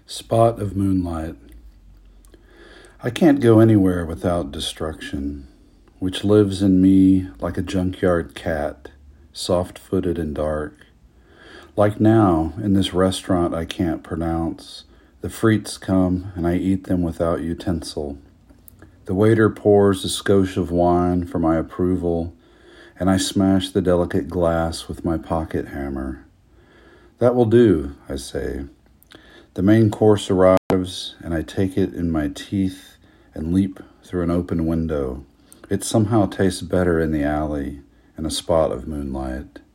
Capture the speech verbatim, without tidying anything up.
Spot of moonlight. I can't go anywhere without destruction, which lives in me like a junkyard cat, soft-footed and dark. Like now, in this restaurant I can't pronounce, the frites come and I eat them without utensil. The waiter pours a skosh of wine for my approval, and I smash the delicate glass with my pocket hammer. That will do, I say. The main course arrives, and I take it in my teeth and leap through an open window. It somehow tastes better in the alley, in a spot of moonlight.